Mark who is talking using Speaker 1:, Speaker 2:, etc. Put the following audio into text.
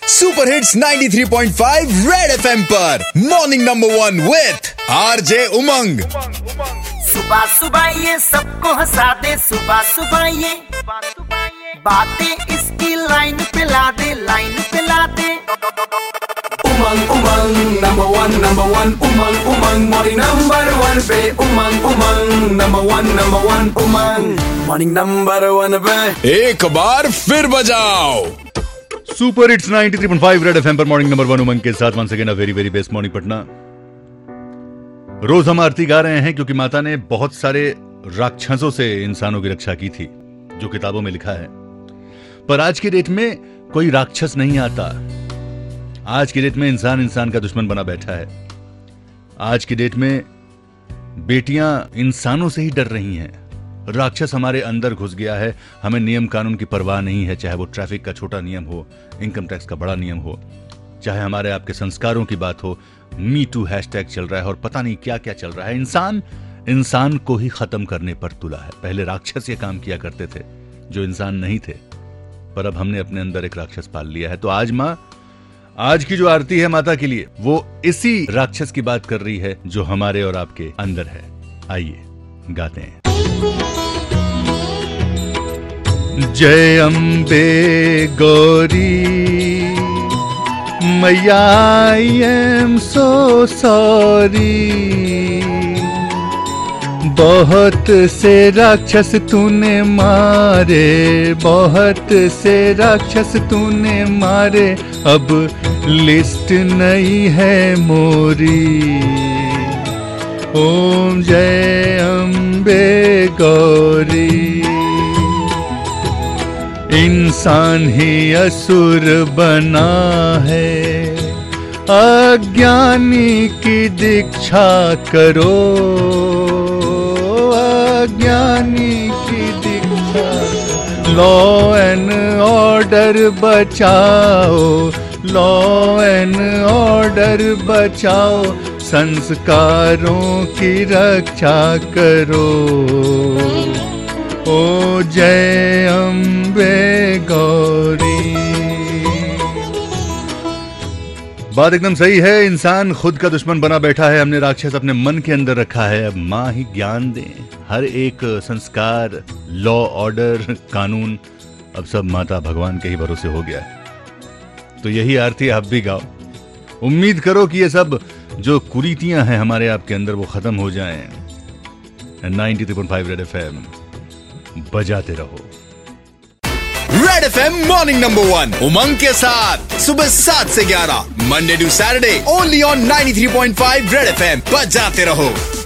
Speaker 1: Super hits 93.5 red FM पर morning number 1 with RJ Umang.
Speaker 2: सुबह सुबह ये सबको हंसा दे, सुबह सुबह ये बातें इसकी लाइन पे ला दे, लाइन पे ला दे।
Speaker 3: Umang Umang number one Umang Umang morning number 1 पे Umang Umang number one Umang morning number 1 पे
Speaker 1: एक बार फिर बजाओ।
Speaker 4: सुपर हिट्स 93.5 रेड एफएम पर मॉर्निंग नंबर 1 उमंग के साथ once again a very very best morning Patna. रोज हम आरती गा रहे हैं क्योंकि माता ने बहुत सारे राक्षसों से इंसानों की रक्षा की थी, जो किताबों में लिखा है। पर आज की डेट में कोई राक्षस नहीं आता। आज की डेट में इंसान का दुश्मन बना बैठा है। आज की डेट में बेटियां इंसानों से ही डर रही हैं। राक्षस हमारे अंदर घुस गया है। हमें नियम कानून की परवाह नहीं है, चाहे वो ट्रैफिक का छोटा नियम हो, इनकम टैक्स का बड़ा नियम हो, चाहे हमारे आपके संस्कारों की बात हो। मी टू हैशटैग चल रहा है और पता नहीं क्या क्या चल रहा है। इंसान को ही खत्म करने पर तुला है। पहले राक्षस ये काम किया करते थे जो इंसान नहीं थे, पर अब हमने अपने अंदर एक राक्षस पाल लिया है। तो आज माँ, आज की जो आरती है माता के लिए, वो इसी राक्षस की बात कर रही है जो हमारे और आपके अंदर है। आइए गाते हैं। जय अम्बे गौरी मैया, आई एम सो सॉरी। बहुत से राक्षस तूने मारे, बहुत से राक्षस तूने मारे, अब लिस्ट नहीं है मोरी। ओम जय अम्बे गौरी। इंसान ही असुर बना है, अज्ञानी की दीक्षा करो, अज्ञानी की दीक्षा। लॉ एंड ऑर्डर बचाओ, लॉ एंड ऑर्डर बचाओ, संस्कारों की रक्षा करो। ओ जय अम्बे गौरी। बात एकदम सही है। इंसान खुद का दुश्मन बना बैठा है। हमने राक्षस अपने मन के अंदर रखा है। अब माँ ही ज्ञान दे। हर एक संस्कार, लॉ, ऑर्डर, कानून, अब सब माता भगवान के ही भरोसे हो गया है। तो यही आरती आप भी गाओ। उम्मीद करो कि ये सब जो कुरीतियां हैं हमारे आपके अंदर वो खत्म हो जाएं। 93.5 रेड एफएम बजाते रहो।
Speaker 1: Red FM morning number 1 Umang के साथ सुबह 7 से 11 Monday to Saturday only on 93.5 red FM बजाते रहो।